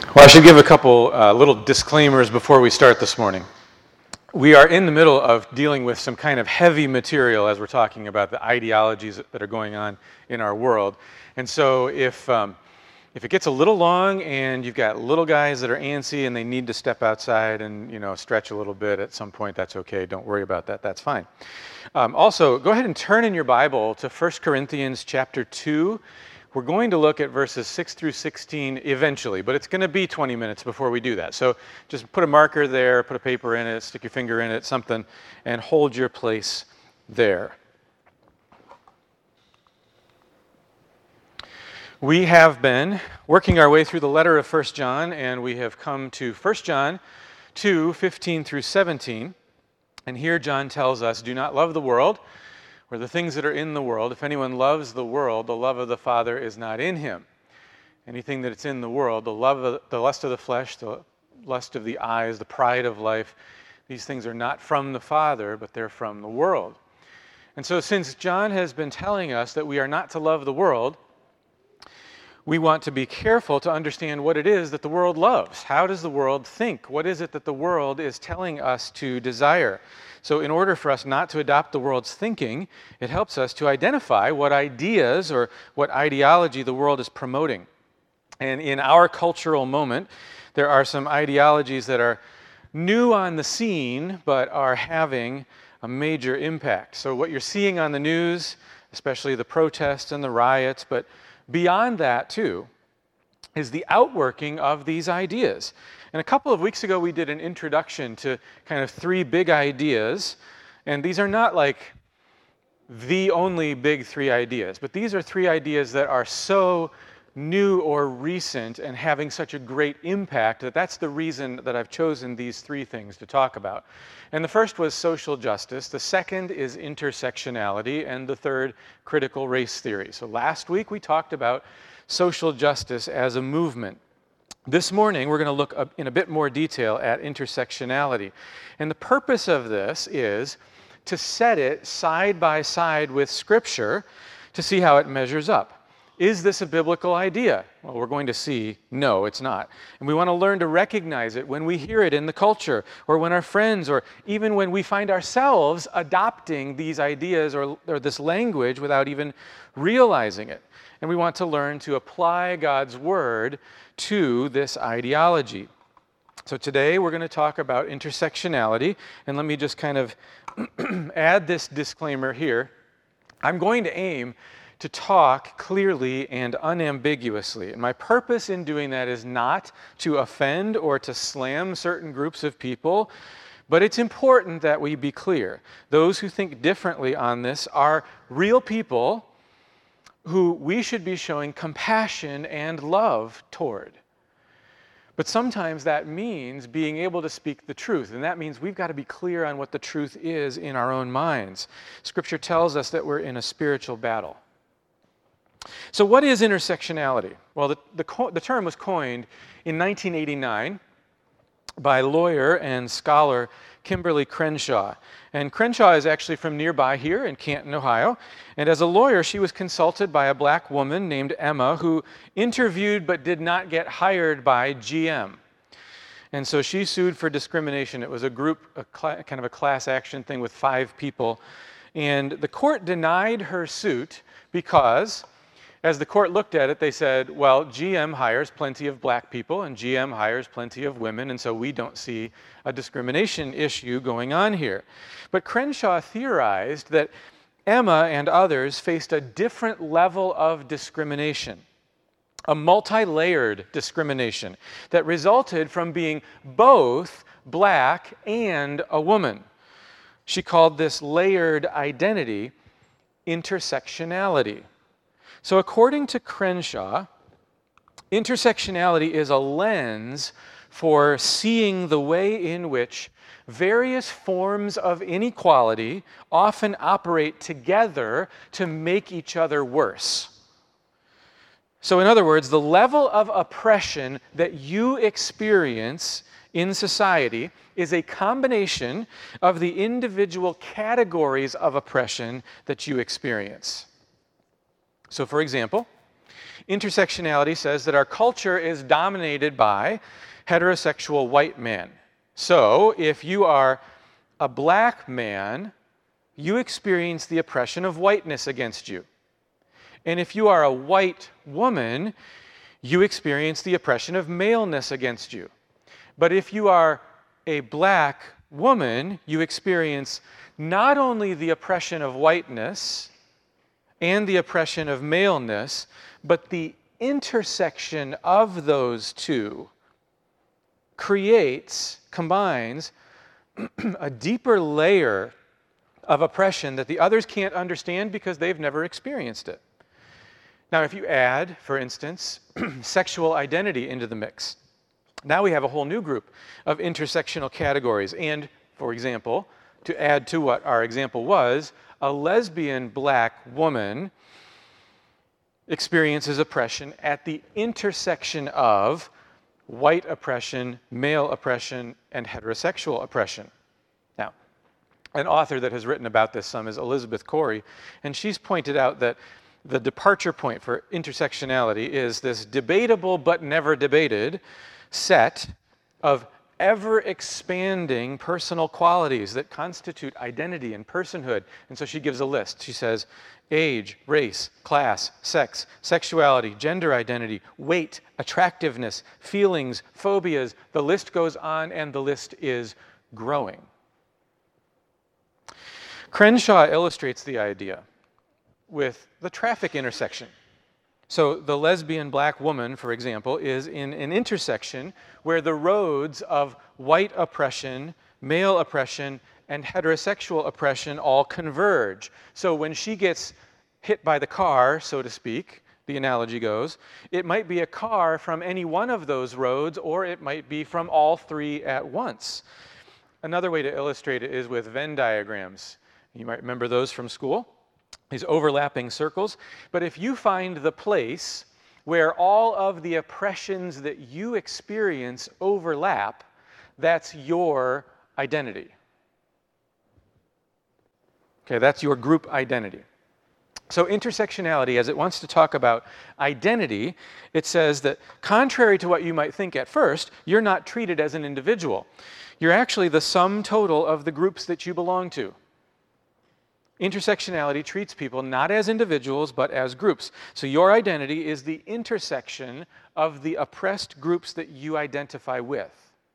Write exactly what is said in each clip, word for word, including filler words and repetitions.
Well, I should give a couple uh, little disclaimers before we start this morning. We are in the middle of dealing with some kind of heavy material as we're talking about the ideologies that are going on in our world. And so if um, if it gets a little long and you've got little guys that are antsy and they need to step outside and, you know, stretch a little bit at some point, that's okay. Don't worry about that. That's fine. Um, also, go ahead and turn in your Bible to First Corinthians chapter two. We're going to look at verses six through sixteen eventually, but it's going to be twenty minutes before we do that. So just put a marker there, put a paper in it, stick your finger in it, something, and hold your place there. We have been working our way through the letter of First John, and we have come to First John two, fifteen through seventeen. And here John tells us, do not love the world, or the things that are in the world. If anyone loves the world, the love of the Father is not in him. Anything that's in the world, the love of the lust of the flesh, the lust of the eyes, the pride of life, these things are not from the Father, but they're from the world. And so since John has been telling us that we are not to love the world, we want to be careful to understand what it is that the world loves. How does the world think? What is it that the world is telling us to desire? So in order for us not to adopt the world's thinking, it helps us to identify what ideas or what ideology the world is promoting. And in our cultural moment, there are some ideologies that are new on the scene, but are having a major impact. So what you're seeing on the news, especially the protests and the riots, but beyond that too, is the outworking of these ideas. And a couple of weeks ago, we did an introduction to kind of three big ideas. And these are not like the only big three ideas, but these are three ideas that are so new or recent and having such a great impact that that's the reason that I've chosen these three things to talk about. And the first was social justice, the second is intersectionality, and the third, critical race theory. So last week we talked about social justice as a movement. This morning, we're going to look in a bit more detail at intersectionality. And the purpose of this is to set it side by side with Scripture to see how it measures up. Is this a biblical idea? Well, we're going to see, no, it's not. And we want to learn to recognize it when we hear it in the culture, or when our friends, or even when we find ourselves adopting these ideas or, or this language without even realizing it. And we want to learn to apply God's Word to this ideology. So today we're going to talk about intersectionality, and let me just kind of add this disclaimer here. I'm going to aim to talk clearly and unambiguously. And my purpose in doing that is not to offend or to slam certain groups of people, but it's important that we be clear. Those who think differently on this are real people who we should be showing compassion and love toward. But sometimes that means being able to speak the truth, and that means we've got to be clear on what the truth is in our own minds. Scripture tells us that we're in a spiritual battle. So what is intersectionality? Well, the, the, co- the term was coined in nineteen eighty-nine by lawyer and scholar Kimberly Crenshaw. And Crenshaw is actually from nearby here in Canton, Ohio. And as a lawyer, she was consulted by a black woman named Emma who interviewed but did not get hired by G M. And so she sued for discrimination. It was a group, a cl- kind of a class action thing with five people. And the court denied her suit because, as the court looked at it, they said, well, G M hires plenty of black people and G M hires plenty of women, and so we don't see a discrimination issue going on here. But Crenshaw theorized that Emma and others faced a different level of discrimination, a multi-layered discrimination that resulted from being both black and a woman. She called this layered identity intersectionality. So according to Crenshaw, intersectionality is a lens for seeing the way in which various forms of inequality often operate together to make each other worse. So in other words, the level of oppression that you experience in society is a combination of the individual categories of oppression that you experience. So for example, Intersectionality says that our culture is dominated by heterosexual white men. So, if you are a black man, you experience the oppression of whiteness against you. And if you are a white woman, you experience the oppression of maleness against you. But if you are a black woman, you experience not only the oppression of whiteness and the oppression of maleness, but the intersection of those two creates, combines, a deeper layer of oppression that the others can't understand because they've never experienced it. Now, if you add, for instance, sexual identity into the mix, now we have a whole new group of intersectional categories. And, for example, to add to what our example was, a lesbian black woman experiences oppression at the intersection of white oppression, male oppression, and heterosexual oppression. Now, an author that has written about this some is Elizabeth Corey, and she's pointed out that the departure point for intersectionality is this debatable but never debated set of ever-expanding personal qualities that constitute identity and personhood. And so she gives a list. She says, age, race, class, sex, sexuality, gender identity, weight, attractiveness, feelings, phobias. The list goes on, and the list is growing. Crenshaw illustrates the idea with the traffic intersection. So the lesbian black woman, for example, is in an intersection where the roads of white oppression, male oppression, and heterosexual oppression all converge. So when she gets hit by the car, so to speak, the analogy goes, it might be a car from any one of those roads, or it might be from all three at once. Another way to illustrate it is with Venn diagrams. You might remember those from school. These overlapping circles. But if you find the place where all of the oppressions that you experience overlap, that's your identity. Okay, that's your group identity. So intersectionality, as it wants to talk about identity, it says that contrary to what you might think at first, you're not treated as an individual. You're actually the sum total of the groups that you belong to. Intersectionality treats people not as individuals, but as groups. So your identity is the intersection of the oppressed groups that you identify with.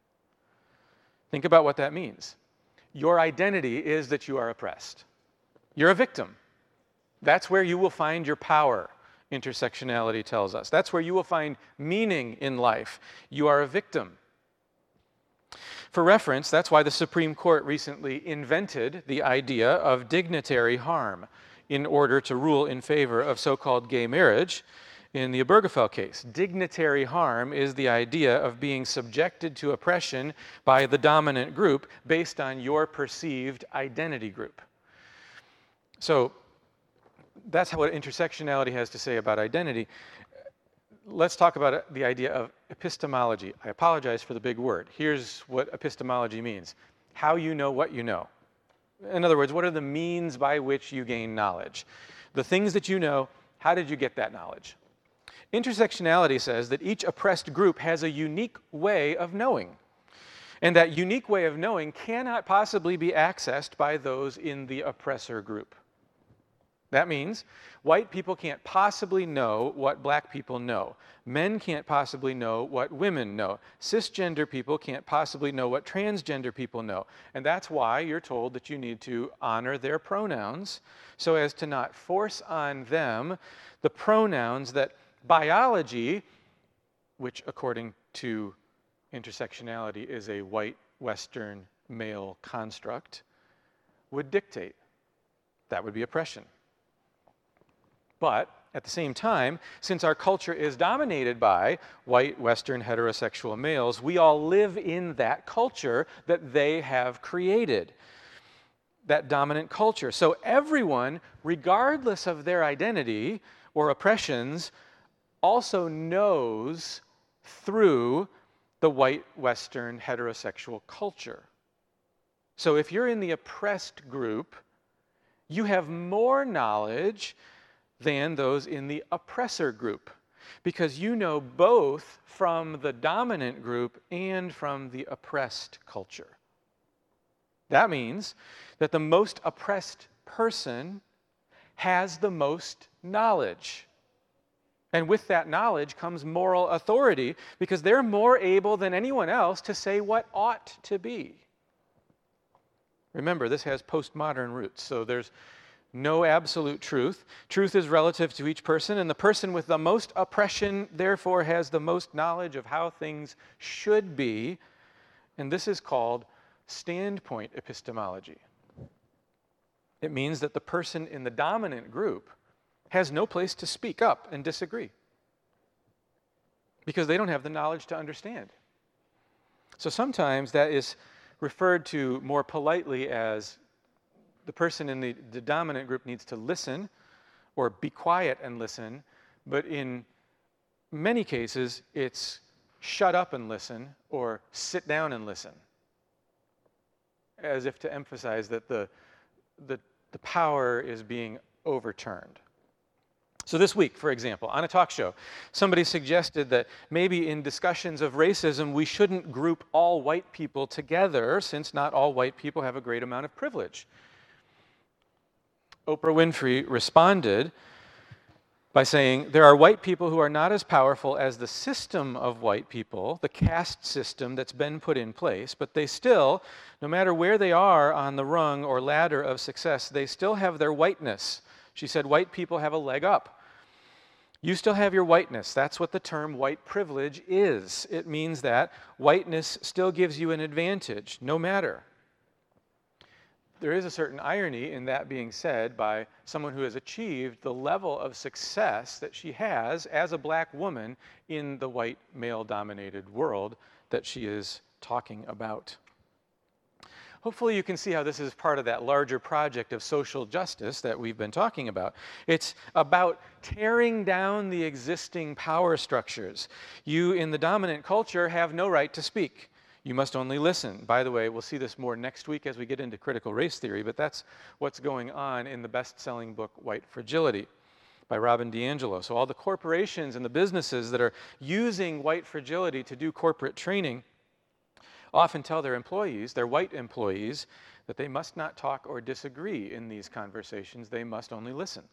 Think about what that means. Your identity is that you are oppressed. You're a victim. That's where you will find your power, intersectionality tells us. That's where you will find meaning in life. You are a victim. For reference, that's why the Supreme Court recently invented the idea of dignitary harm in order to rule in favor of so-called gay marriage in the Obergefell case. Dignitary harm is the idea of being subjected to oppression by the dominant group based on your perceived identity group. So that's what intersectionality has to say about identity. Let's talk about the idea of epistemology. I apologize for the big word. Here's what epistemology means. How you know what you know. In other words, what are the means by which you gain knowledge? The things that you know, how did you get that knowledge? Intersectionality says that each oppressed group has a unique way of knowing. And that unique way of knowing cannot possibly be accessed by those in the oppressor group. That means white people can't possibly know what black people know. Men can't possibly know what women know. Cisgender people can't possibly know what transgender people know. And that's why you're told that you need to honor their pronouns so as to not force on them the pronouns that biology, which according to intersectionality is a white, Western, male construct, would dictate. That would be oppression. But at the same time, since our culture is dominated by white, Western, heterosexual males, we all live in that culture that they have created, that dominant culture. So everyone, regardless of their identity or oppressions, also knows through the white, Western, heterosexual culture. So if you're in the oppressed group, you have more knowledge than those in the oppressor group. because you know both from the dominant group and from the oppressed culture. That means that the most oppressed person has the most knowledge. And with that knowledge comes moral authority, because they're more able than anyone else to say what ought to be. Remember, this has postmodern roots, so there's no absolute truth. Truth is relative to each person, and the person with the most oppression, therefore, has the most knowledge of how things should be, and this is called standpoint epistemology. It means that the person in the dominant group has no place to speak up and disagree, because they don't have the knowledge to understand. So sometimes that is referred to more politely as the person in the, the dominant group needs to listen or be quiet and listen, but in many cases it's shut up and listen or sit down and listen, as if to emphasize that the, the, the power is being overturned. So this week, for example, on a talk show, somebody suggested that maybe in discussions of racism, we shouldn't group all white people together, since not all white people have a great amount of privilege. Oprah Winfrey responded by saying, there are white people who are not as powerful as the system of white people, the caste system that's been put in place, but they still, no matter where they are on the rung or ladder of success, they still have their whiteness. She said, white people have a leg up. You still have your whiteness. That's what the term white privilege is. It means that whiteness still gives you an advantage, no matter. There is a certain irony in that being said by someone who has achieved the level of success that she has as a black woman in the white male-dominated world that she is talking about. Hopefully you can see how this is part of that larger project of social justice that we've been talking about. It's about tearing down the existing power structures. You in the dominant culture have no right to speak. You must only listen. By the way, we'll see this more next week as we get into critical race theory, but that's what's going on in the best-selling book, White Fragility, by Robin DiAngelo. So all the corporations and the businesses that are using white fragility to do corporate training often tell their employees, their white employees, that they must not talk or disagree in these conversations. They must only listen.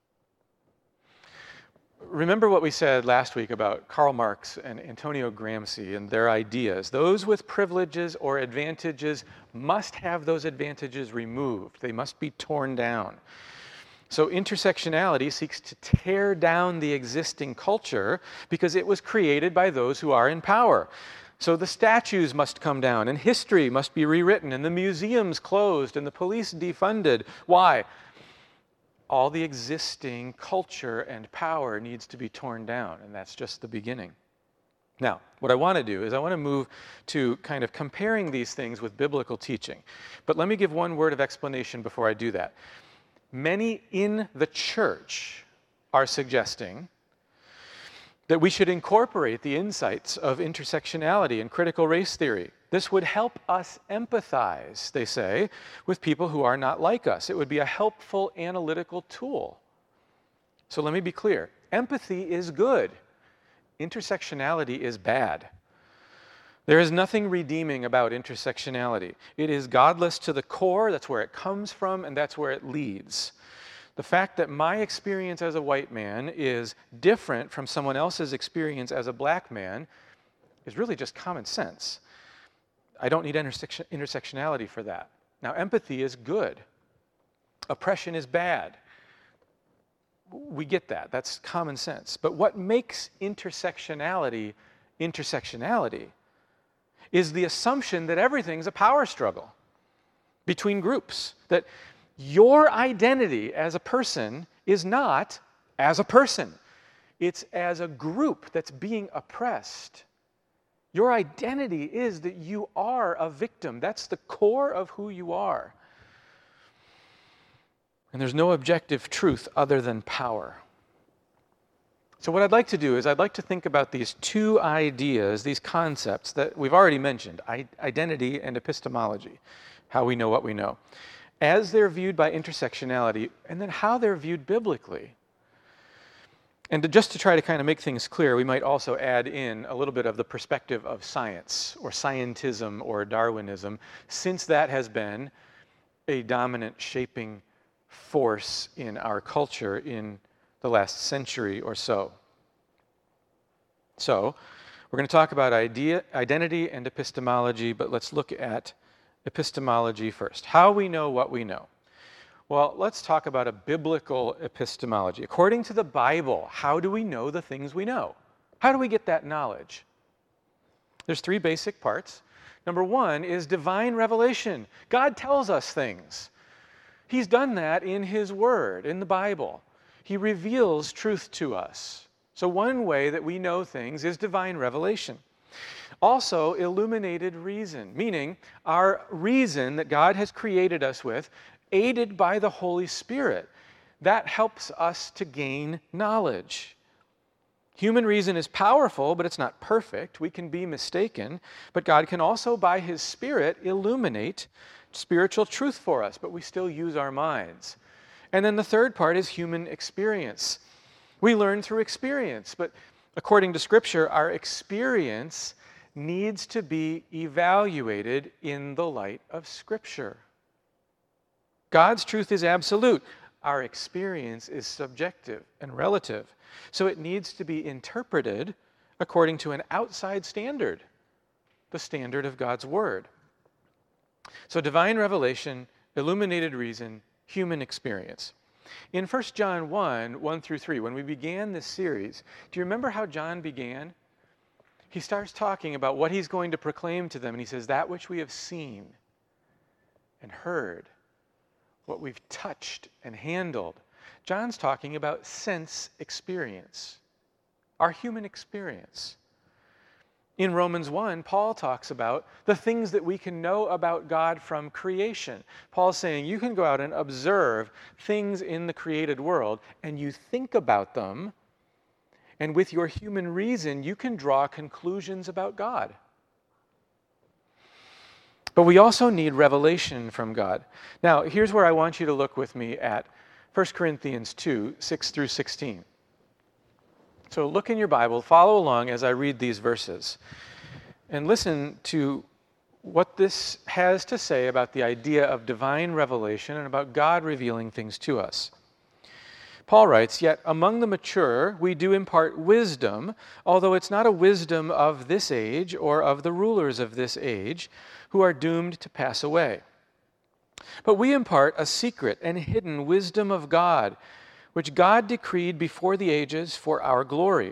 Remember what we said last week about Karl Marx and Antonio Gramsci and their ideas. Those with privileges or advantages must have those advantages removed. They must be torn down. So intersectionality seeks to tear down the existing culture because it was created by those who are in power. So the statues must come down, and history must be rewritten, and the museums closed, and the police defunded. Why? All the existing culture and power needs to be torn down, and that's just the beginning. Now, what I want to do is I want to move to kind of comparing these things with biblical teaching. But let me give one word of explanation before I do that. Many in the church are suggesting that we should incorporate the insights of intersectionality and critical race theory. This would help us empathize, they say, with people who are not like us. It would be a helpful analytical tool. So let me be clear. Empathy is good. Intersectionality is bad. There is nothing redeeming about intersectionality. It is godless to the core. That's where it comes from, and that's where it leads. The fact that my experience as a white man is different from someone else's experience as a black man is really just common sense. I don't need intersection, intersectionality for that. Now, empathy is good. Oppression is bad. We get that. That's common sense. But what makes intersectionality intersectionality is the assumption that everything's a power struggle between groups, that your identity as a person is not as a person. It's as a group that's being oppressed. Your identity is that you are a victim. That's the core of who you are. And there's no objective truth other than power. So what I'd like to do is I'd like to think about these two ideas, these concepts that we've already mentioned, identity and epistemology, how we know what we know, as they're viewed by intersectionality, and then how they're viewed biblically. And to, just to try to kind of make things clear, we might also add in a little bit of the perspective of science or scientism or Darwinism, since that has been a dominant shaping force in our culture in the last century or so. So, we're going to talk about idea, identity and epistemology, but let's look at epistemology first. How we know what we know. Well, let's talk about a biblical epistemology. According to the Bible, how do we know the things we know? How do we get that knowledge? There's three basic parts. Number one is divine revelation. God tells us things. He's done that in His Word, in the Bible. He reveals truth to us. So one way that we know things is divine revelation. Also, illuminated reason, meaning our reason that God has created us with, aided by the Holy Spirit. That helps us to gain knowledge. Human reason is powerful, but it's not perfect. We can be mistaken, but God can also, by His Spirit, illuminate spiritual truth for us, but we still use our minds. And then the third part is human experience. We learn through experience, but according to Scripture, our experience needs to be evaluated in the light of Scripture. God's truth is absolute. Our experience is subjective and relative. So it needs to be interpreted according to an outside standard, the standard of God's Word. So divine revelation, illuminated reason, human experience. In First John one, one through three, when we began this series, do you remember how John began? He starts talking about what he's going to proclaim to them, and he says, that which we have seen and heard, what we've touched and handled. John's talking about sense experience, our human experience. In Romans one, Paul talks about the things that we can know about God from creation. Paul's saying you can go out and observe things in the created world, and you think about them, and with your human reason, you can draw conclusions about God. But we also need revelation from God. Now, here's where I want you to look with me at First Corinthians two, six through sixteen. So look in your Bible, follow along as I read these verses, and listen to what this has to say about the idea of divine revelation and about God revealing things to us. Paul writes, "Yet among the mature we do impart wisdom, although it's not a wisdom of this age or of the rulers of this age, who are doomed to pass away. But we impart a secret and hidden wisdom of God, which God decreed before the ages for our glory.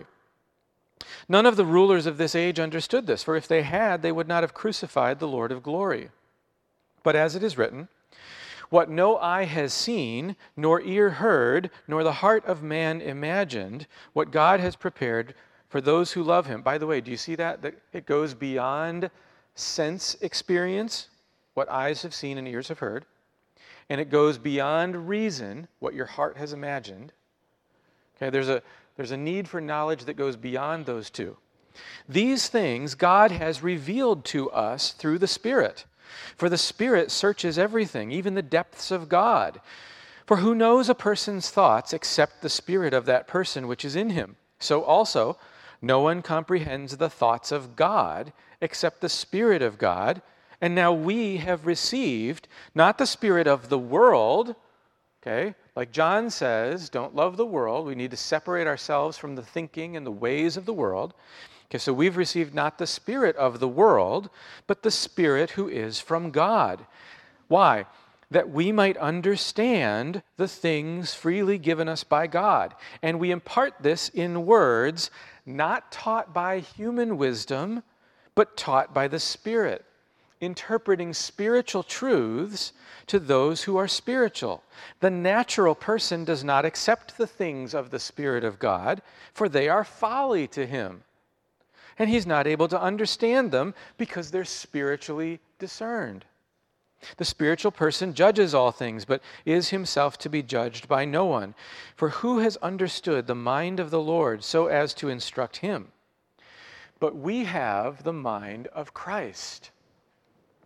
None of the rulers of this age understood this, for if they had, they would not have crucified the Lord of glory. But as it is written, what no eye has seen, nor ear heard, nor the heart of man imagined, what God has prepared for those who love Him." By the way, do you see that? That it goes beyond sense experience, what eyes have seen and ears have heard, and it goes beyond reason, what your heart has imagined. Okay, there's a, there's a need for knowledge that goes beyond those two. These things God has revealed to us through the Spirit. For the Spirit searches everything, even the depths of God. For who knows a person's thoughts except the spirit of that person which is in him? So also, no one comprehends the thoughts of God except the Spirit of God. And now we have received not the spirit of the world, okay? Like John says, don't love the world. We need to separate ourselves from the thinking and the ways of the world. Okay, so we've received not the spirit of the world, but the Spirit who is from God. Why? That we might understand the things freely given us by God. And we impart this in words not taught by human wisdom, but taught by the Spirit, interpreting spiritual truths to those who are spiritual. The natural person does not accept the things of the Spirit of God, for they are folly to him. And he's not able to understand them because they're spiritually discerned. The spiritual person judges all things, but is himself to be judged by no one. For who has understood the mind of the Lord so as to instruct him? But we have the mind of Christ.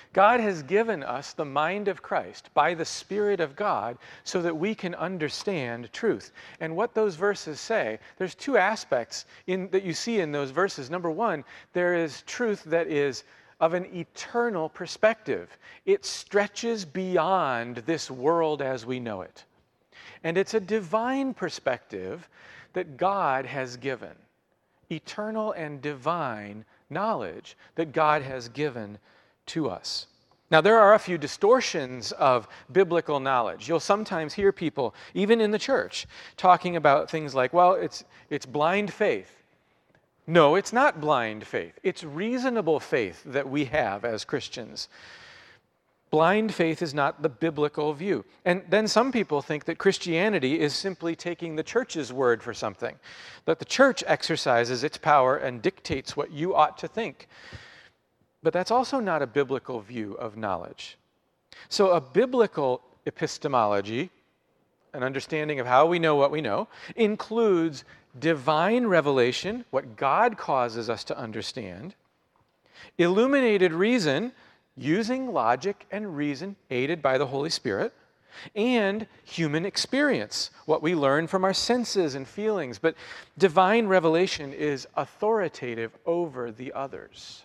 God has given us the mind of Christ by the Spirit of God so that we can understand truth. And what those verses say, there's two aspects in, that you see in those verses. Number one, there is truth that is of an eternal perspective. It stretches beyond this world as we know it. And it's a divine perspective that God has given. Eternal and divine knowledge that God has given to us. Now, there are a few distortions of biblical knowledge. You'll sometimes hear people, even in the church, talking about things like, well, it's, it's blind faith. No, it's not blind faith. It's reasonable faith that we have as Christians. Blind faith is not the biblical view. And then some people think that Christianity is simply taking the church's word for something, that the church exercises its power and dictates what you ought to think. But that's also not a biblical view of knowledge. So a biblical epistemology, an understanding of how we know what we know, includes divine revelation, what God causes us to understand, illuminated reason, using logic and reason aided by the Holy Spirit, and human experience, what we learn from our senses and feelings. But divine revelation is authoritative over the others.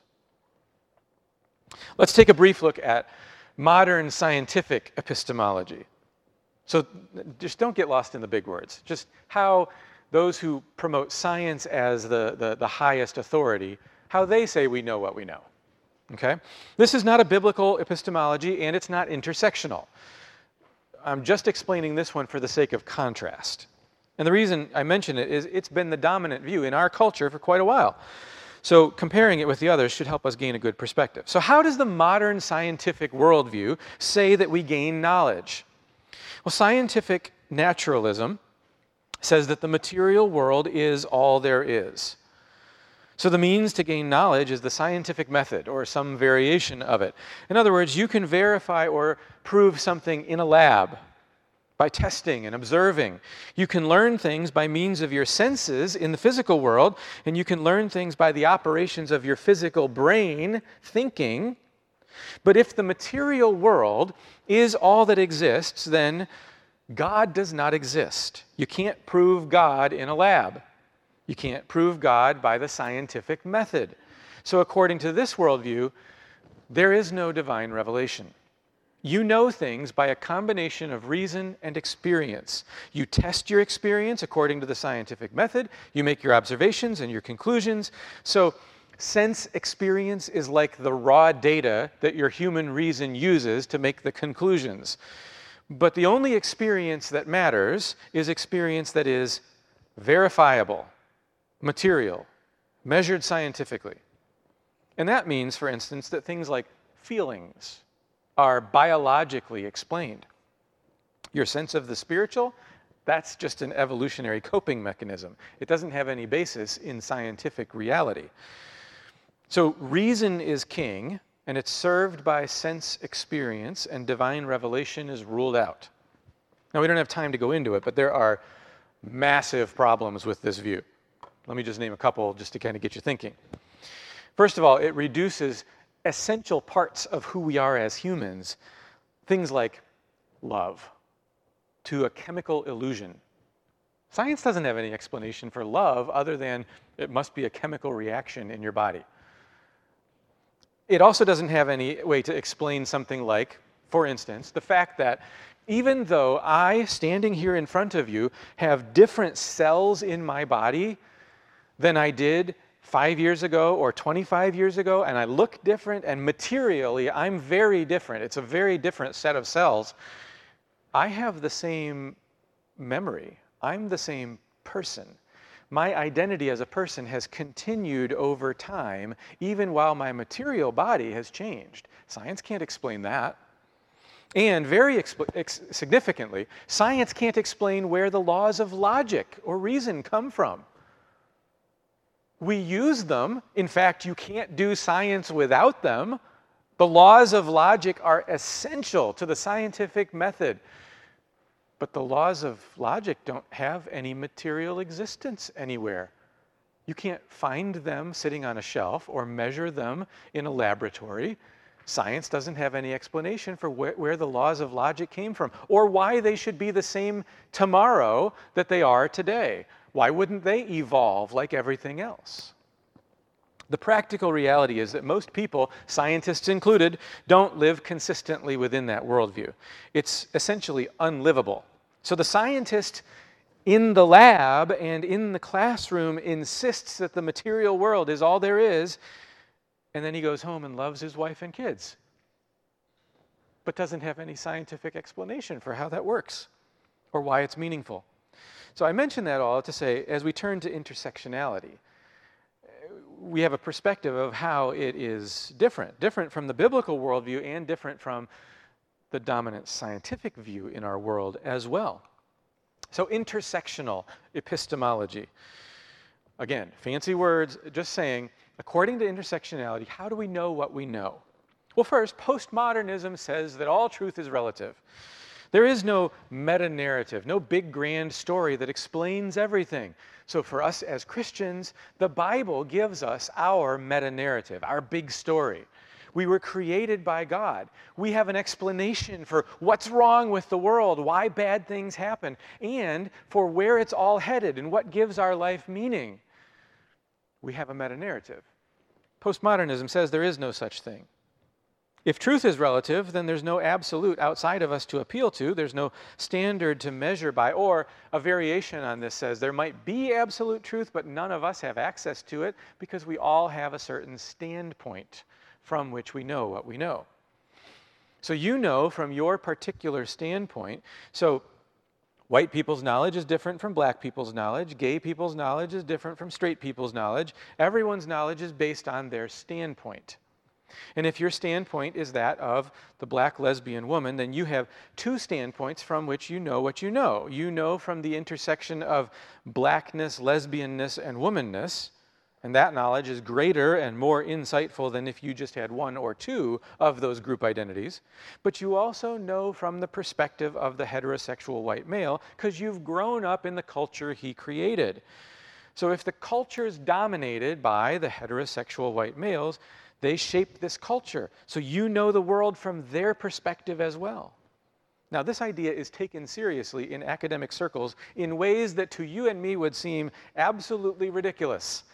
Let's take a brief look at modern scientific epistemology. So just don't get lost in the big words. Just how those who promote science as the, the, the highest authority, how they say we know what we know. Okay? This is not a biblical epistemology, and it's not intersectional. I'm just explaining this one for the sake of contrast. And the reason I mention it is it's been the dominant view in our culture for quite a while. So comparing it with the others should help us gain a good perspective. So how does the modern scientific worldview say that we gain knowledge? Well, scientific naturalism says that the material world is all there is. So the means to gain knowledge is the scientific method or some variation of it. In other words, you can verify or prove something in a lab by testing and observing. You can learn things by means of your senses in the physical world, and you can learn things by the operations of your physical brain thinking. But if the material world is all that exists, then God does not exist. You can't prove God in a lab. You can't prove God by the scientific method. So according to this worldview, there is no divine revelation. You know things by a combination of reason and experience. You test your experience according to the scientific method. You make your observations and your conclusions. So sense experience is like the raw data that your human reason uses to make the conclusions. But the only experience that matters is experience that is verifiable, material, measured scientifically. And that means, for instance, that things like feelings are biologically explained. Your sense of the spiritual, that's just an evolutionary coping mechanism. It doesn't have any basis in scientific reality. So reason is king, and it's served by sense experience, and divine revelation is ruled out. Now, we don't have time to go into it, but there are massive problems with this view. Let me just name a couple just to kind of get you thinking. First of all, it reduces essential parts of who we are as humans, things like love, to a chemical illusion. Science doesn't have any explanation for love other than it must be a chemical reaction in your body. It also doesn't have any way to explain something like, for instance, the fact that even though I, standing here in front of you, have different cells in my body than I did five years ago or twenty-five years ago, and I look different, and materially I'm very different. It's a very different set of cells. I have the same memory. I'm the same person. My identity as a person has continued over time, even while my material body has changed. Science can't explain that. And very expl- ex- significantly, science can't explain where the laws of logic or reason come from. We use them. In fact, you can't do science without them. The laws of logic are essential to the scientific method. But the laws of logic don't have any material existence anywhere. You can't find them sitting on a shelf or measure them in a laboratory. Science doesn't have any explanation for where, where the laws of logic came from, or why they should be the same tomorrow that they are today. Why wouldn't they evolve like everything else? The practical reality is that most people, scientists included, don't live consistently within that worldview. It's essentially unlivable. So the scientist in the lab and in the classroom insists that the material world is all there is, and then he goes home and loves his wife and kids, but doesn't have any scientific explanation for how that works or why it's meaningful. So I mention that all to say, as we turn to intersectionality, we have a perspective of how it is different, different from the biblical worldview and different from the dominant scientific view in our world as well. So intersectional epistemology. Again, fancy words, just saying, according to intersectionality, how do we know what we know? Well, first, postmodernism says that all truth is relative. There is no meta-narrative, no big grand story that explains everything. So for us as Christians, the Bible gives us our meta-narrative, our big story. We were created by God. We have an explanation for what's wrong with the world, why bad things happen, and for where it's all headed and what gives our life meaning. We have a meta-narrative. Postmodernism says there is no such thing. If truth is relative, then there's no absolute outside of us to appeal to. There's no standard to measure by. Or a variation on this says there might be absolute truth, but none of us have access to it because we all have a certain standpoint from which we know what we know. So you know from your particular standpoint. So white people's knowledge is different from black people's knowledge. Gay people's knowledge is different from straight people's knowledge. Everyone's knowledge is based on their standpoint. And if your standpoint is that of the black lesbian woman, then you have two standpoints from which you know what you know. You know from the intersection of blackness, lesbianness, and womanness, and that knowledge is greater and more insightful than if you just had one or two of those group identities. But you also know from the perspective of the heterosexual white male because you've grown up in the culture he created. So if the culture is dominated by the heterosexual white males, they shaped this culture. So you know the world from their perspective as well. Now, this idea is taken seriously in academic circles in ways that to you and me would seem absolutely ridiculous.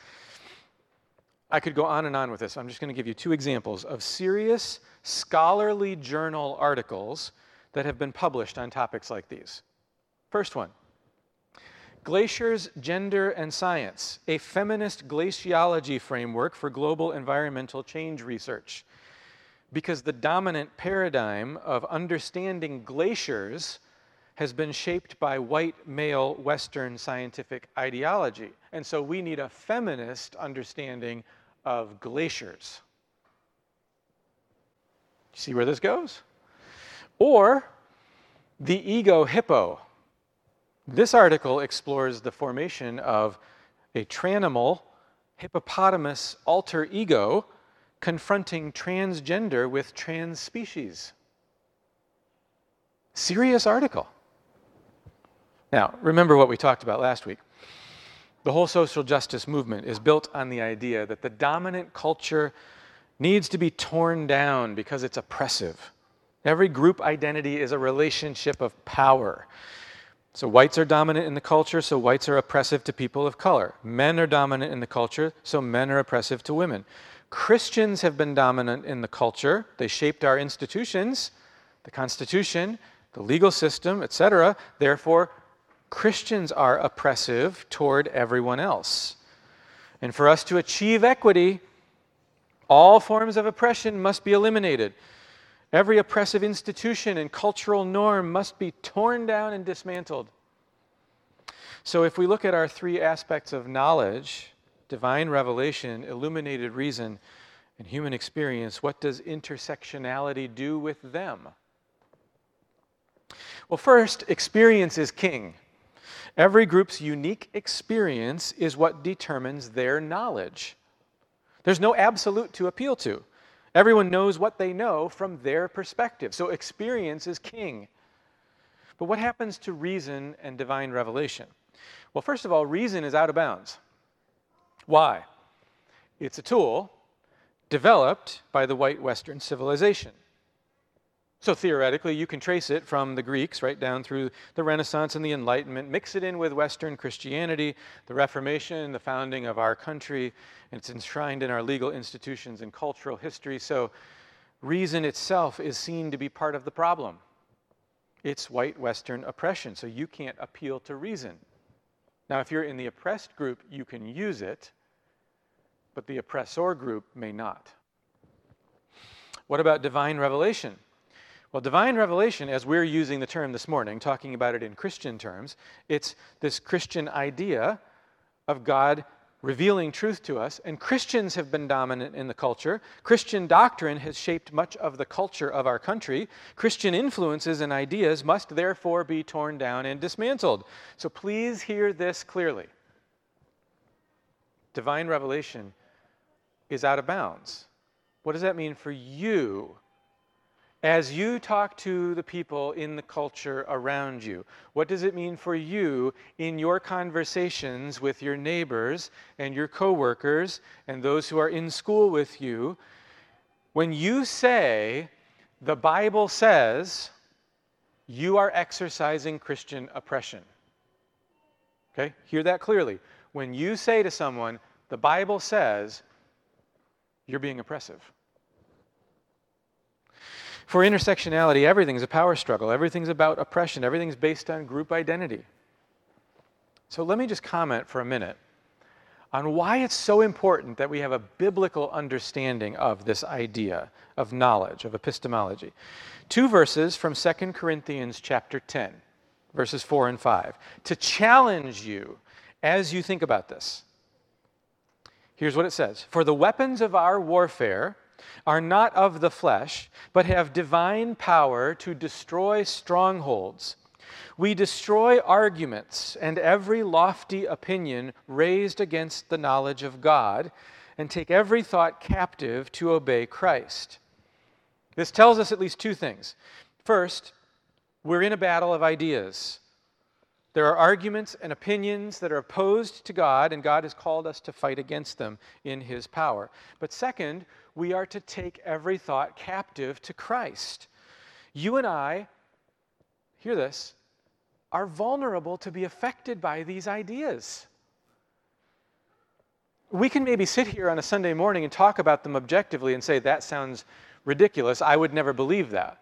I could go on and on with this. I'm just going to give you two examples of serious scholarly journal articles that have been published on topics like these. First one, Glaciers, Gender, and Science, a feminist glaciology framework for global environmental change research. Because the dominant paradigm of understanding glaciers has been shaped by white male Western scientific ideology. And so we need a feminist understanding of glaciers. See where this goes? Or the ego hippo. This article explores the formation of a tranimal hippopotamus alter ego confronting transgender with trans species. Serious article. Now, remember what we talked about last week. The whole social justice movement is built on the idea that the dominant culture needs to be torn down because it's oppressive. Every group identity is a relationship of power. So whites are dominant in the culture, so whites are oppressive to people of color. Men are dominant in the culture, so men are oppressive to women. Christians have been dominant in the culture. They shaped our institutions, the Constitution, the legal system, et cetera. Therefore, Christians are oppressive toward everyone else. And for us to achieve equity, all forms of oppression must be eliminated. Every oppressive institution and cultural norm must be torn down and dismantled. So if we look at our three aspects of knowledge, divine revelation, illuminated reason, and human experience, what does intersectionality do with them? Well, first, experience is king. Every group's unique experience is what determines their knowledge. There's no absolute to appeal to. Everyone knows what they know from their perspective. So experience is king. But what happens to reason and divine revelation? Well, first of all, reason is out of bounds. Why? It's a tool developed by the white Western civilization. So theoretically, you can trace it from the Greeks right down through the Renaissance and the Enlightenment, mix it in with Western Christianity, the Reformation, the founding of our country, and it's enshrined in our legal institutions and cultural history. So reason itself is seen to be part of the problem. It's white Western oppression, so you can't appeal to reason. Now, if you're in the oppressed group, you can use it, but the oppressor group may not. What about divine revelation? Well, divine revelation, as we're using the term this morning, talking about it in Christian terms, it's this Christian idea of God revealing truth to us, and Christians have been dominant in the culture. Christian doctrine has shaped much of the culture of our country. Christian influences and ideas must therefore be torn down and dismantled. So please hear this clearly. Divine revelation is out of bounds. What does that mean for you? As you talk to the people in the culture around you, what does it mean for you in your conversations with your neighbors and your coworkers and those who are in school with you? When you say, the Bible says, you are exercising Christian oppression. Okay? Hear that clearly. When you say to someone, the Bible says, you're being oppressive. For intersectionality, everything's a power struggle. Everything's about oppression. Everything's based on group identity. So let me just comment for a minute on why it's so important that we have a biblical understanding of this idea of knowledge, of epistemology. Two verses from Second Corinthians chapter ten, verses four and five, to challenge you as you think about this. Here's what it says. For the weapons of our warfare are not of the flesh, but have divine power to destroy strongholds. We destroy arguments and every lofty opinion raised against the knowledge of God, and take every thought captive to obey Christ. This tells us at least two things. First, we're in a battle of ideas. There are arguments and opinions that are opposed to God, and God has called us to fight against them in His power. But second, we are to take every thought captive to Christ. You and I, hear this, are vulnerable to be affected by these ideas. We can maybe sit here on a Sunday morning and talk about them objectively and say, that sounds ridiculous. I would never believe that.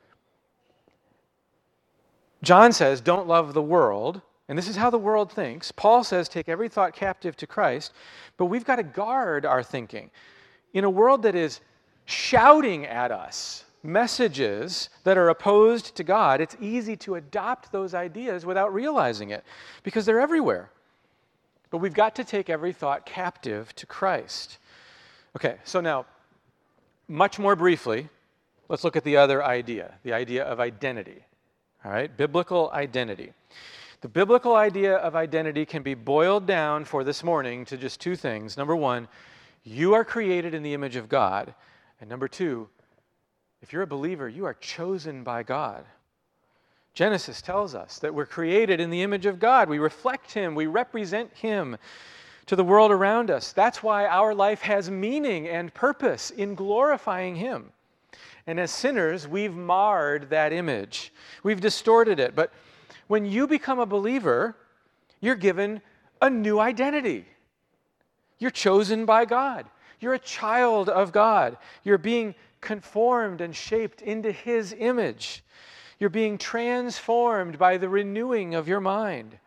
John says, don't love the world, and this is how the world thinks. Paul says, take every thought captive to Christ, but we've got to guard our thinking. In a world that is shouting at us messages that are opposed to God, it's easy to adopt those ideas without realizing it, because they're everywhere. But we've got to take every thought captive to Christ. Okay, so now, much more briefly, let's look at the other idea, the idea of identity. All right, biblical identity. The biblical idea of identity can be boiled down for this morning to just two things. Number one, you are created in the image of God. And number two, if you're a believer, you are chosen by God. Genesis tells us that we're created in the image of God. We reflect Him. We represent Him to the world around us. That's why our life has meaning and purpose in glorifying Him. And as sinners, we've marred that image. We've distorted it. But when you become a believer, you're given a new identity. You're chosen by God. You're a child of God. You're being conformed and shaped into His image. You're being transformed by the renewing of your mind.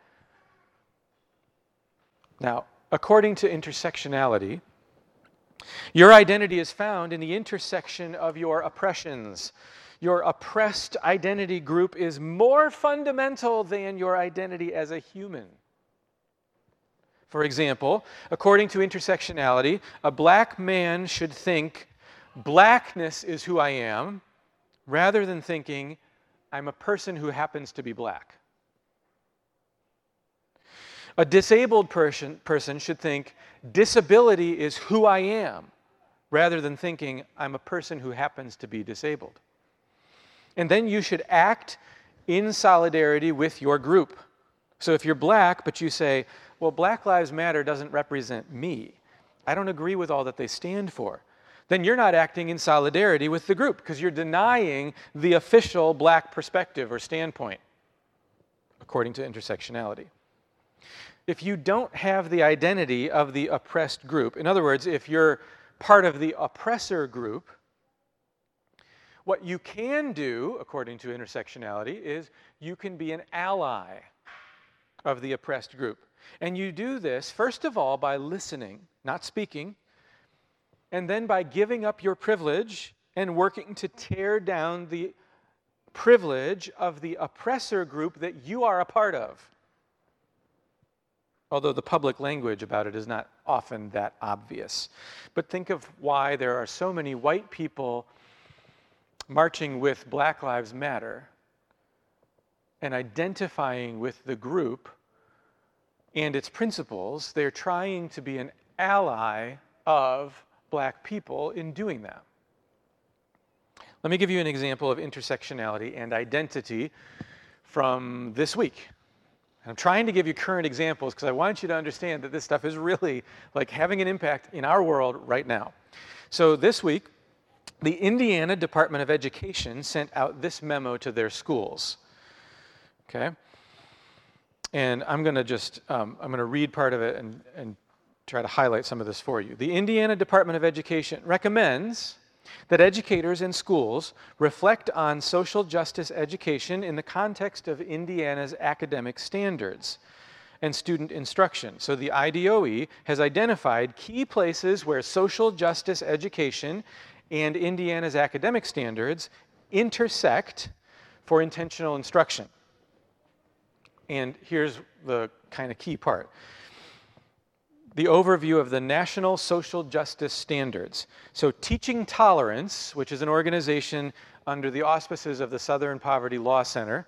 Now, according to intersectionality, your identity is found in the intersection of your oppressions. Your oppressed identity group is more fundamental than your identity as a human. For example, according to intersectionality, a black man should think, blackness is who I am, rather than thinking, I'm a person who happens to be black. A disabled person, person should think, disability is who I am, rather than thinking, I'm a person who happens to be disabled. And then you should act in solidarity with your group. So if you're black, but you say, well, Black Lives Matter doesn't represent me, I don't agree with all that they stand for, then you're not acting in solidarity with the group because you're denying the official black perspective or standpoint, according to intersectionality. If you don't have the identity of the oppressed group, in other words, if you're part of the oppressor group, what you can do, according to intersectionality, is you can be an ally of the oppressed group. And you do this, first of all, by listening, not speaking, and then by giving up your privilege and working to tear down the privilege of the oppressor group that you are a part of. Although the public language about it is not often that obvious. But think of why there are so many white people marching with Black Lives Matter and identifying with the group and its principles. They're trying to be an ally of black people in doing that. Let me give you an example of intersectionality and identity from this week. I'm trying to give you current examples because I want you to understand that this stuff is really like having an impact in our world right now. So this week, the Indiana Department of Education sent out this memo to their schools. Okay? And I'm going to just, um, I'm going to read part of it and, and try to highlight some of this for you. The Indiana Department of Education recommends that educators in schools reflect on social justice education in the context of Indiana's academic standards and student instruction. So the I D O E has identified key places where social justice education and Indiana's academic standards intersect for intentional instruction. And here's the kind of key part. The overview of the National Social Justice Standards. So Teaching Tolerance, which is an organization under the auspices of the Southern Poverty Law Center,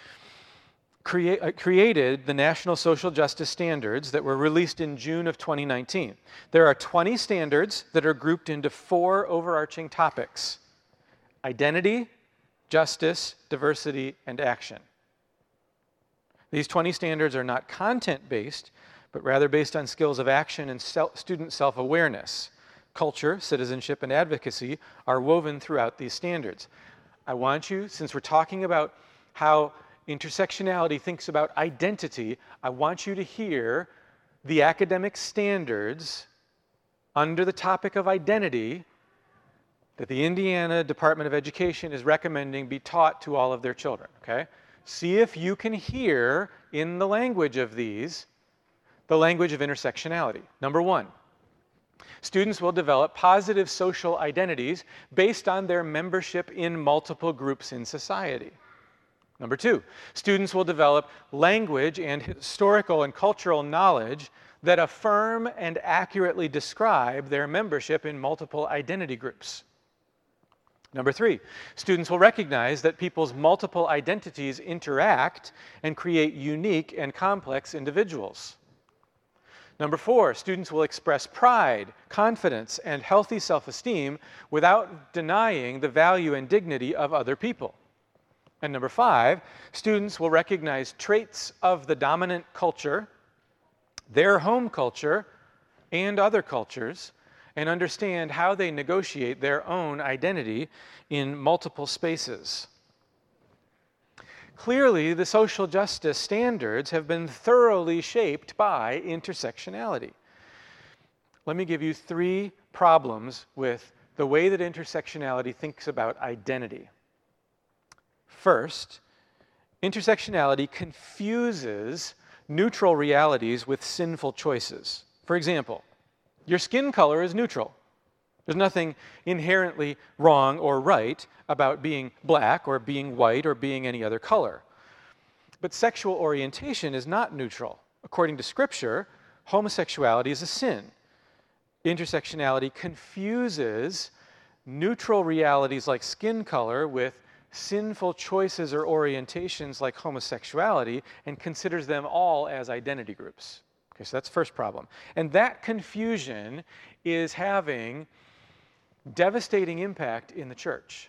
crea- uh, created the National Social Justice Standards that were released in June of twenty nineteen. There are twenty standards that are grouped into four overarching topics: identity, justice, diversity, and action. These twenty standards are not content-based, but rather based on skills of action and self, student self-awareness. Culture, citizenship, and advocacy are woven throughout these standards. I want you, since we're talking about how intersectionality thinks about identity, I want you to hear the academic standards under the topic of identity that the Indiana Department of Education is recommending be taught to all of their children, okay? See if you can hear in the language of these the language of intersectionality. Number one, students will develop positive social identities based on their membership in multiple groups in society. Number two, students will develop language and historical and cultural knowledge that affirm and accurately describe their membership in multiple identity groups. Number three, students will recognize that people's multiple identities interact and create unique and complex individuals. Number four, students will express pride, confidence, and healthy self-esteem without denying the value and dignity of other people. And number five, students will recognize traits of the dominant culture, their home culture, and other cultures, and understand how they negotiate their own identity in multiple spaces. Clearly, the social justice standards have been thoroughly shaped by intersectionality. Let me give you three problems with the way that intersectionality thinks about identity. First, intersectionality confuses neutral realities with sinful choices. For example, your skin color is neutral. There's nothing inherently wrong or right about being black or being white or being any other color. But sexual orientation is not neutral. According to Scripture, homosexuality is a sin. Intersectionality confuses neutral realities like skin color with sinful choices or orientations like homosexuality and considers them all as identity groups. Okay, so that's the first problem. And that confusion is having devastating impact in the church.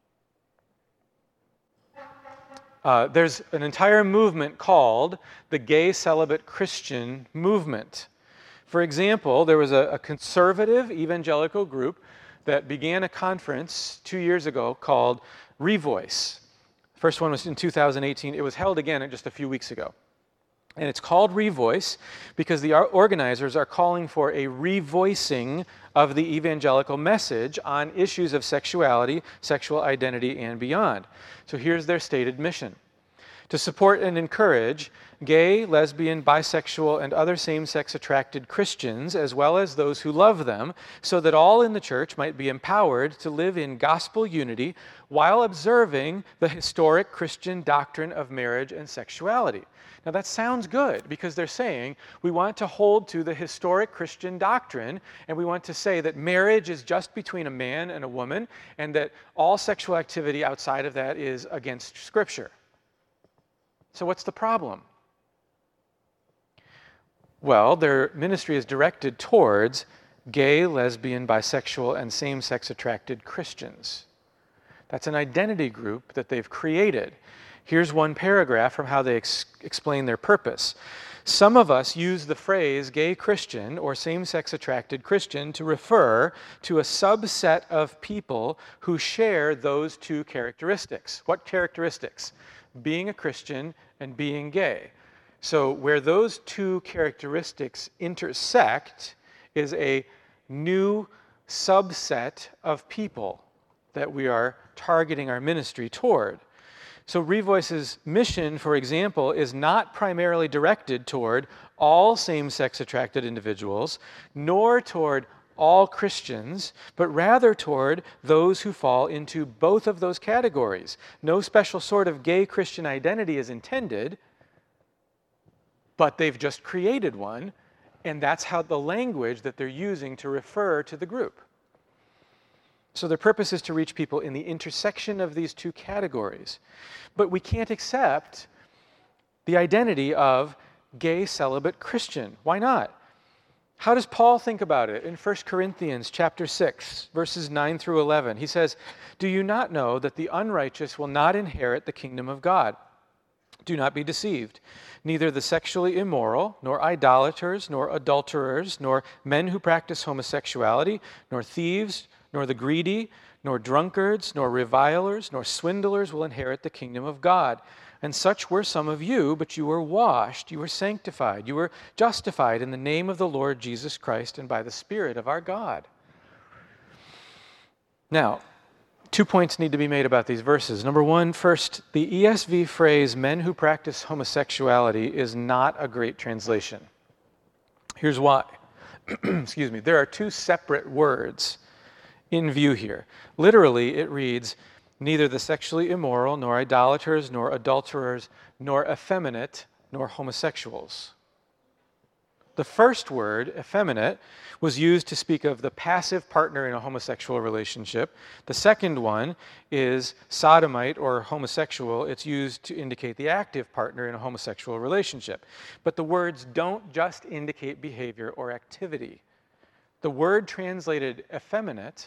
Uh, there's an entire movement called the Gay Celibate Christian Movement. For example, there was a, a conservative evangelical group that began a conference two years ago called Revoice. First one was in two thousand eighteen. It was held again just a few weeks ago. And it's called Revoice because the organizers are calling for a revoicing of the evangelical message on issues of sexuality, sexual identity, and beyond. So here's their stated mission: to support and encourage gay, lesbian, bisexual, and other same-sex attracted Christians, as well as those who love them, so that all in the church might be empowered to live in gospel unity while observing the historic Christian doctrine of marriage and sexuality. Now that sounds good, because they're saying we want to hold to the historic Christian doctrine, and we want to say that marriage is just between a man and a woman, and that all sexual activity outside of that is against Scripture. So what's the problem? Well, their ministry is directed towards gay, lesbian, bisexual, and same-sex attracted Christians. That's an identity group that they've created. Here's one paragraph from how they ex- explain their purpose. Some of us use the phrase gay Christian or same-sex attracted Christian to refer to a subset of people who share those two characteristics. What characteristics? Being a Christian and being gay. So where those two characteristics intersect is a new subset of people that we are targeting our ministry toward. So Revoice's mission, for example, is not primarily directed toward all same-sex attracted individuals, nor toward all Christians, but rather toward those who fall into both of those categories. No special sort of gay Christian identity is intended, but they've just created one, and that's how the language that they're using to refer to the group. So their purpose is to reach people in the intersection of these two categories. But we can't accept the identity of gay celibate Christian. Why not? How does Paul think about it? In First Corinthians chapter six, verses nine through eleven, he says, "Do you not know that the unrighteous will not inherit the kingdom of God? Do not be deceived. Neither the sexually immoral, nor idolaters, nor adulterers, nor men who practice homosexuality, nor thieves, nor the greedy, nor drunkards, nor revilers, nor swindlers will inherit the kingdom of God. And such were some of you, but you were washed, you were sanctified, you were justified in the name of the Lord Jesus Christ and by the Spirit of our God." Now, two points need to be made about these verses. Number one, first, the E S V phrase, "men who practice homosexuality," is not a great translation. Here's why. Excuse me. There are two separate words in view here. Literally, it reads, "neither the sexually immoral, nor idolaters, nor adulterers, nor effeminate, nor homosexuals." The first word, effeminate, was used to speak of the passive partner in a homosexual relationship. The second one is sodomite or homosexual. It's used to indicate the active partner in a homosexual relationship. But the words don't just indicate behavior or activity. The word translated effeminate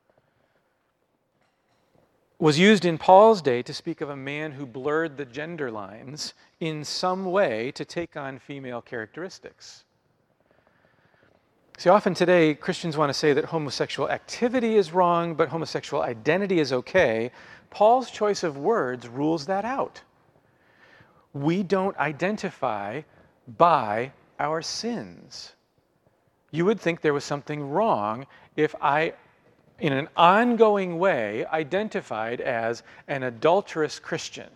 was used in Paul's day to speak of a man who blurred the gender lines in some way to take on female characteristics. See, often today, Christians want to say that homosexual activity is wrong, but homosexual identity is okay. Paul's choice of words rules that out. We don't identify by our sins. You would think there was something wrong if I, in an ongoing way, identified as an adulterous Christian.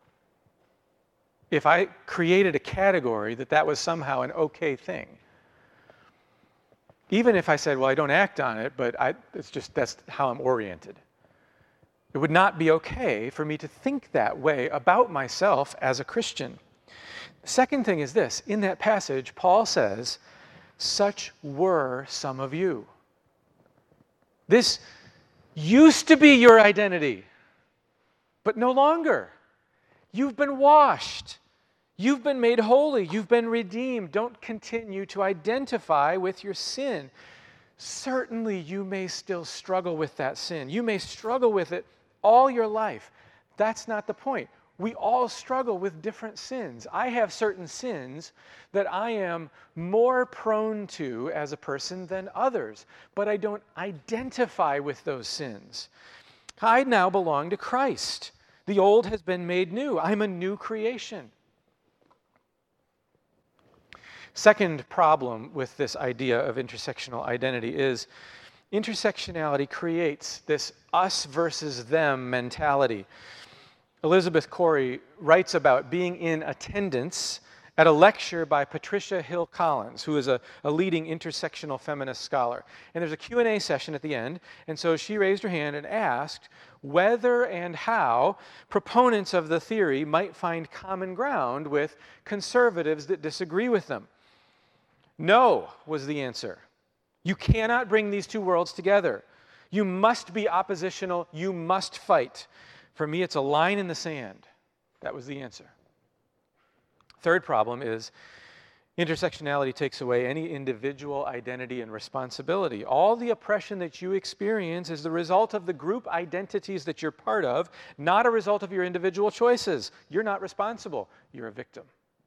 If I created a category that that was somehow an okay thing. Even if I said, well, I don't act on it, but I, it's just that's how I'm oriented. It would not be okay for me to think that way about myself as a Christian. The second thing is this. In that passage, Paul says, "such were some of you." This used to be your identity, but no longer. You've been washed. You've been made holy. You've been redeemed. Don't continue to identify with your sin. Certainly, you may still struggle with that sin. You may struggle with it all your life. That's not the point. We all struggle with different sins. I have certain sins that I am more prone to as a person than others, but I don't identify with those sins. I now belong to Christ. The old has been made new. I'm a new creation. Second problem with this idea of intersectional identity is intersectionality creates this us versus them mentality. Elizabeth Corey writes about being in attendance at a lecture by Patricia Hill Collins, who is a, a leading intersectional feminist scholar. And there's a Q and A session at the end, and so she raised her hand and asked whether and how proponents of the theory might find common ground with conservatives that disagree with them. No, was the answer. You cannot bring these two worlds together. You must be oppositional. You must fight. For me, it's a line in the sand. That was the answer. Third problem is intersectionality takes away any individual identity and responsibility. All the oppression that you experience is the result of the group identities that you're part of, not a result of your individual choices. You're not responsible. You're a victim.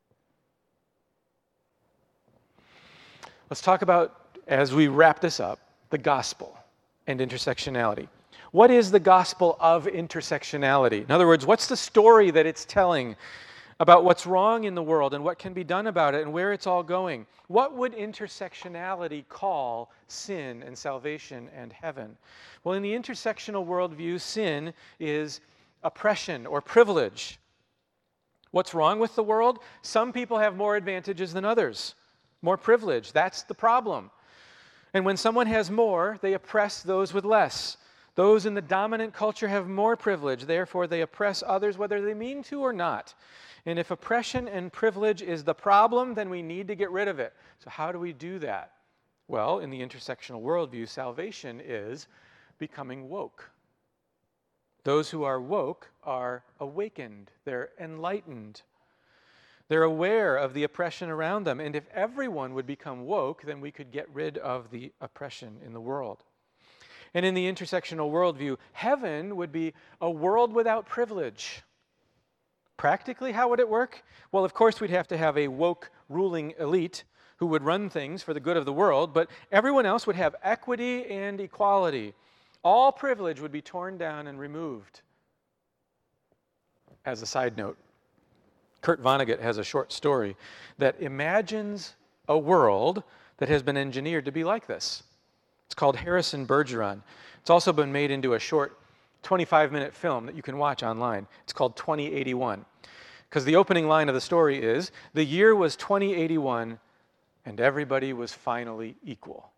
Let's talk about, as we wrap this up, the gospel and intersectionality. What is the gospel of intersectionality? In other words, what's the story that it's telling about what's wrong in the world and what can be done about it and where it's all going? What would intersectionality call sin and salvation and heaven? Well, in the intersectional worldview, sin is oppression or privilege. What's wrong with the world? Some people have more advantages than others, more privilege. That's the problem. And when someone has more, they oppress those with less. Those in the dominant culture have more privilege, therefore they oppress others whether they mean to or not. And if oppression and privilege is the problem, then we need to get rid of it. So how do we do that? Well, in the intersectional worldview, salvation is becoming woke. Those who are woke are awakened. They're enlightened. They're aware of the oppression around them. And if everyone would become woke, then we could get rid of the oppression in the world. And in the intersectional worldview, heaven would be a world without privilege. Practically, how would it work? Well, of course, we'd have to have a woke ruling elite who would run things for the good of the world, but everyone else would have equity and equality. All privilege would be torn down and removed. As a side note, Kurt Vonnegut has a short story that imagines a world that has been engineered to be like this. It's called Harrison Bergeron. It's also been made into a short twenty-five minute film that you can watch online. It's called twenty eighty-one. Because the opening line of the story is, the year was twenty eighty-one and everybody was finally equal.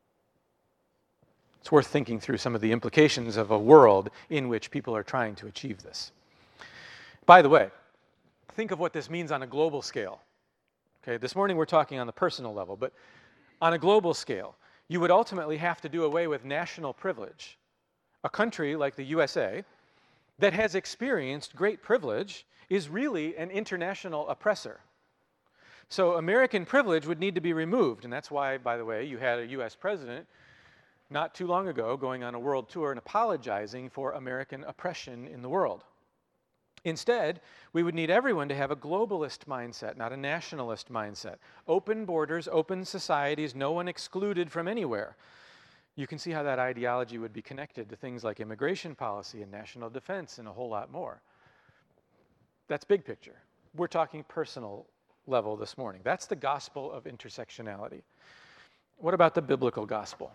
It's worth thinking through some of the implications of a world in which people are trying to achieve this. By the way, think of what this means on a global scale. Okay, this morning we're talking on the personal level, but on a global scale, you would ultimately have to do away with national privilege. A country like the U S A that has experienced great privilege is really an international oppressor. So American privilege would need to be removed, and that's why, by the way, you had a U S president not too long ago going on a world tour and apologizing for American oppression in the world. Instead, we would need everyone to have a globalist mindset, not a nationalist mindset. Open borders, open societies, no one excluded from anywhere. You can see how that ideology would be connected to things like immigration policy and national defense and a whole lot more. That's big picture. We're talking personal level this morning. That's the gospel of intersectionality. What about the biblical gospel?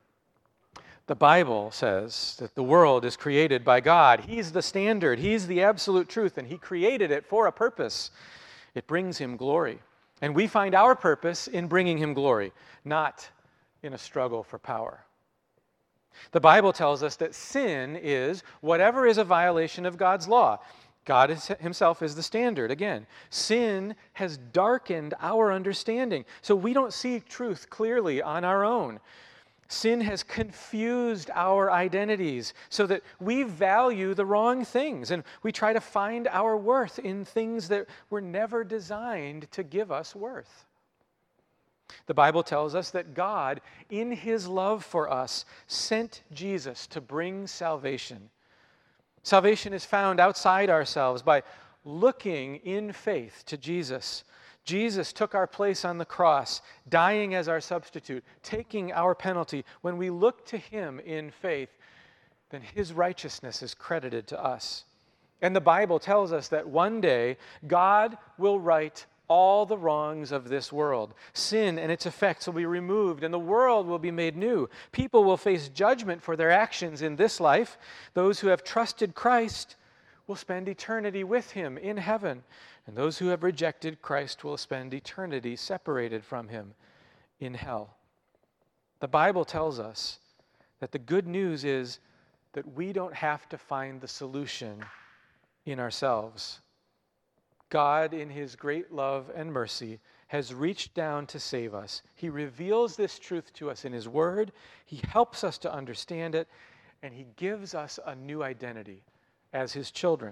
The Bible says that the world is created by God. He's the standard. He's the absolute truth, and He created it for a purpose. It brings Him glory. And we find our purpose in bringing Him glory, not in a struggle for power. The Bible tells us that sin is whatever is a violation of God's law. God is, Himself is the standard. Again, sin has darkened our understanding, so we don't see truth clearly on our own. Sin has confused our identities so that we value the wrong things and we try to find our worth in things that were never designed to give us worth. The Bible tells us that God, in His love for us, sent Jesus to bring salvation. Salvation is found outside ourselves by looking in faith to Jesus. Jesus took our place on the cross, dying as our substitute, taking our penalty. When we look to him in faith, then his righteousness is credited to us. And the Bible tells us that one day God will right all the wrongs of this world. Sin and its effects will be removed, and the world will be made new. People will face judgment for their actions in this life. Those who have trusted Christ will spend eternity with him in heaven, and those who have rejected Christ will spend eternity separated from him in hell. The Bible tells us that the good news is that we don't have to find the solution in ourselves. God, in his great love and mercy, has reached down to save us. He reveals this truth to us in his word. He helps us to understand it, and he gives us a new identity as his children.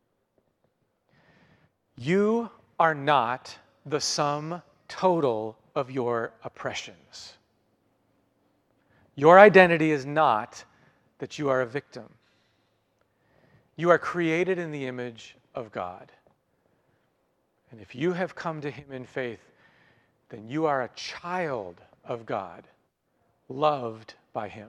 You are not the sum total of your oppressions. Your identity is not that you are a victim. You are created in the image of God. And if you have come to him in faith, then you are a child of God, loved by him.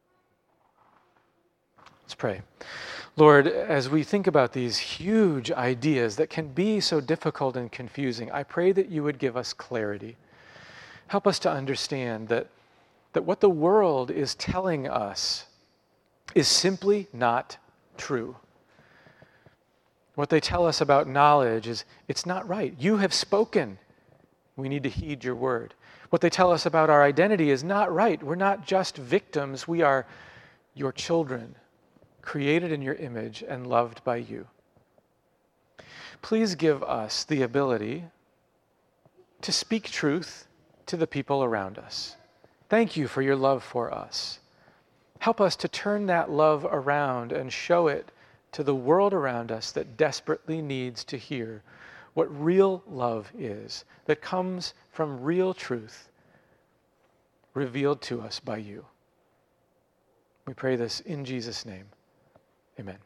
Let's pray. Lord, as we think about these huge ideas that can be so difficult and confusing, I pray that you would give us clarity. Help us to understand that, that what the world is telling us is simply not true. What they tell us about knowledge is it's not right. You have spoken. We need to heed your word. What they tell us about our identity is not right. We're not just victims. We are your children, created in your image and loved by you. Please give us the ability to speak truth to the people around us. Thank you for your love for us. Help us to turn that love around and show it to the world around us that desperately needs to hear what real love is, that comes from real truth revealed to us by you. We pray this in Jesus' name. Amen.